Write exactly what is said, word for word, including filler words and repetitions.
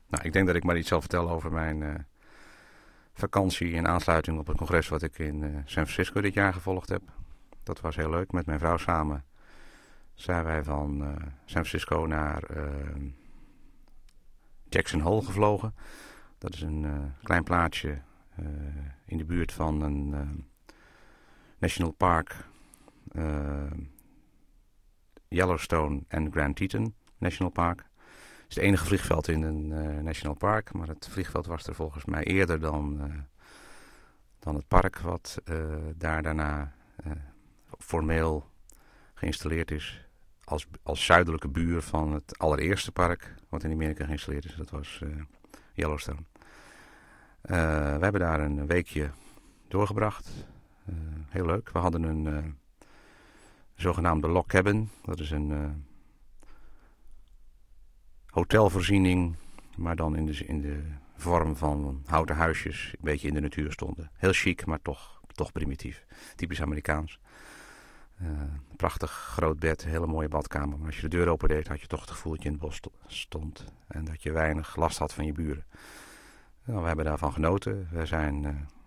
Nou, ik denk dat ik maar iets zal vertellen over mijn uh, vakantie in aansluiting op het congres wat ik in uh, San Francisco dit jaar gevolgd heb. Dat was heel leuk. Met mijn vrouw samen zijn wij van uh, San Francisco naar uh, Jackson Hole gevlogen. Dat is een uh, klein plaatsje uh, in de buurt van een uh, national park, uh, Yellowstone en Grand Teton National Park. Het is het enige vliegveld in een uh, national park, maar het vliegveld was er volgens mij eerder dan, uh, dan het park wat uh, daar daarna uh, formeel geïnstalleerd is als, als zuidelijke buur van het allereerste park wat in Amerika geïnstalleerd is. Dat was uh, Yellowstone. Uh, we hebben daar een weekje doorgebracht. Uh, heel leuk. We hadden een uh, zogenaamde log cabin. Dat is een uh, hotelvoorziening, maar dan in de, in de vorm van houten huisjes, een beetje in de natuur stonden. Heel chic, maar toch, toch primitief. Typisch Amerikaans. Uh, prachtig groot bed, hele mooie badkamer. Maar als je de deur opendeed, had je toch het gevoel dat je in het bos stond. En dat je weinig last had van je buren. Nou, we hebben daarvan genoten. We zijn uh,